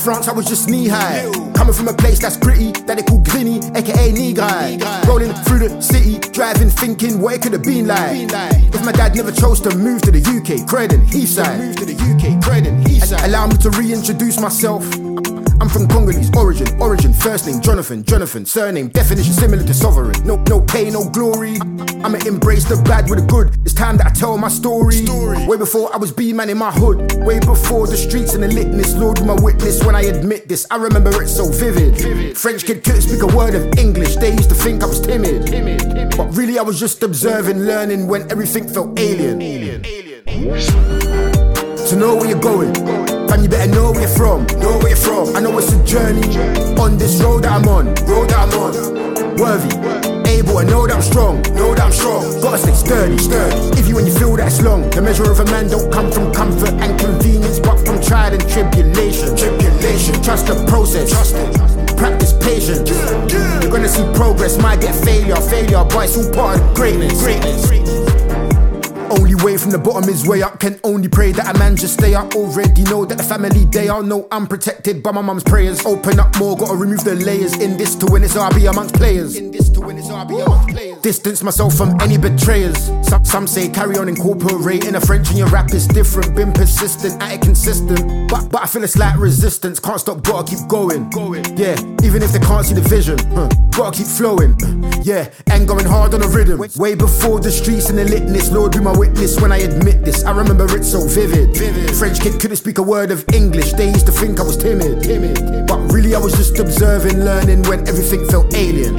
France, I was just knee high. Coming from a place that's gritty, that they call Gvinny, aka knee guy. Rolling through the city, driving, thinking what it could have been like. If my dad never chose to move to the UK, Croydon, Eastside. Allow me to reintroduce myself. I'm from Congolese origin, first name Jonathan, surname, definition similar to sovereign. No pain, no glory. I'ma embrace the bad with the good. It's time that I tell my story. Way before I was B-man in my hood. Way before the streets and the litness. Lord, my witness when I admit this. I remember it so vivid. French kid couldn't speak a word of English. They used to think I was timid. But really I was just observing, learning when everything felt alien. To know where you're going, fam, you better know where you're from. I know it's a journey on this road that I'm on. Worthy, able, I know that I'm strong. Gotta stay sturdy. If you and you feel that it's long, the measure of a man don't come from comfort and convenience, but from trial and tribulation. Trust the process. Practice patience. You're gonna see progress, might get failure, but it's all part of greatness. Only way from the bottom is way up. Can only pray that a man just stay up. Already know that the family they all know I'm protected by my mum's prayers. Open up more, gotta remove the layers. In this to win it, so I'll be amongst players. Distance myself from any betrayers. Some say carry on incorporating a French in your rap is different. Been persistent, at it consistent, but I feel a slight resistance. Can't stop, gotta keep going. Yeah, even if they can't see the vision, gotta keep flowing. Yeah, and going hard on the rhythm. Way before the streets and the litness. Lord, be my witness when I admit this. I remember it so vivid. French kid couldn't speak a word of English. They used to think I was timid. But really I was just observing, learning when everything felt alien.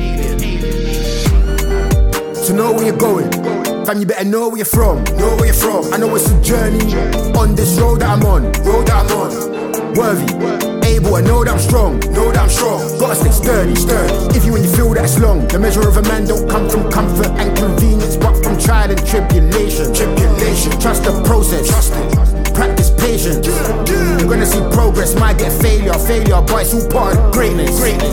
To know where you're going, fam, you better know where you're from. I know it's a journey on this road that I'm on. Worthy, able, I know that I'm strong. Gotta stay sturdy. If you and you feel that it's long, the measure of a man don't come from comfort and convenience, but from trial and tribulation. Trust the process. Practice patience. You're gonna see progress, might get failure, but it's all part of greatness.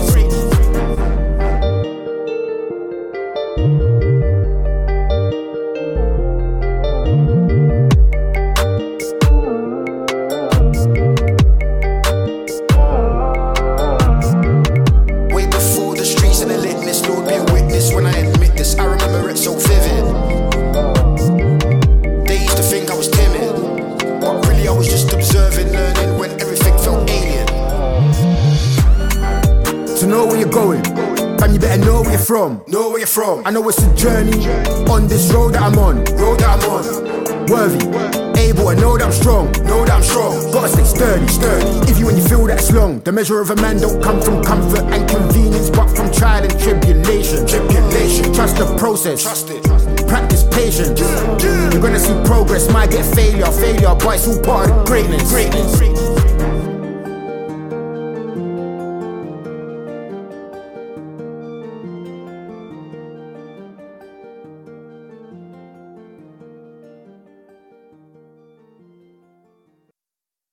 When I admit this, I remember it so vivid. They used to think I was timid, but really I was just observing, learning when everything felt alien. To know where you're going, fam, you better know where you're from. I know it's a journey on this road that I'm on. Worthy, able, I know that I'm strong. Gotta stay sturdy. If you and you feel that it's long, the measure of a man don't come from comfort and convenience, but from trial and tribulation. Trust the process. Practice patience. You're gonna see progress, might get failure, but it's all part of greatness.